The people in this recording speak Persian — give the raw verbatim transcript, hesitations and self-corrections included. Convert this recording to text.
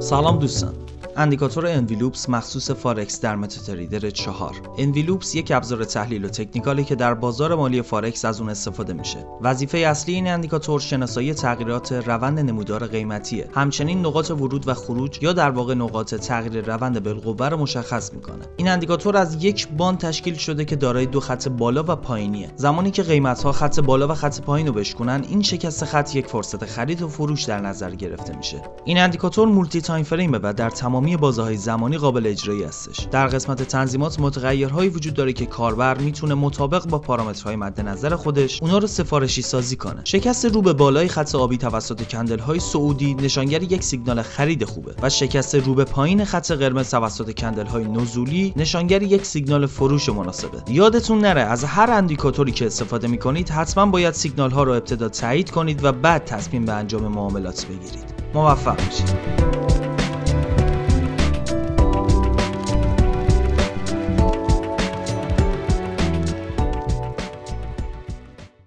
سلام دوستان. اندیکاتور انویلوپس مخصوص فارکس در متاتریدر چهار. انویلوپس یک ابزار تحلیل و تکنیکالی که در بازار مالی فارکس از اون استفاده میشه. وظیفه اصلی این اندیکاتور شناسایی تغییرات روند نمودار قیمتیه. همچنین نقاط ورود و خروج یا در واقع نقاط تغییر روند بالقوه رو مشخص میکنه. این اندیکاتور از یک باند تشکیل شده که دارای دو خط بالا و پایینیه. زمانی که قیمت‌ها خط بالا و خط پایین رو بشکنن، این شکست خط یک فرصت خرید و فروش در نظر گرفته میشه. این اندیکاتور مولتی تایم فریمه و در تمامی بازه‌های زمانی قابل اجرایی هستش. در قسمت تنظیمات متغیرهایی وجود داره که کاربر میتونه مطابق با پارامترهای مد نظر خودش اونا رو سفارشی سازی کنه. شکست رو به بالای خط آبی توسط کندل‌های صعودی نشانگر یک سیگنال خرید خوبه و شکست رو به پایین خط قرمز توسط کندل‌های نزولی نشانگر یک سیگنال فروش مناسبه. یادتون نره از هر اندیکاتوری که استفاده می‌کنید حتما باید سیگنال‌ها رو ابتدا تایید کنید و بعد تصمیم به انجام معاملات بگیرید. موفق باشید.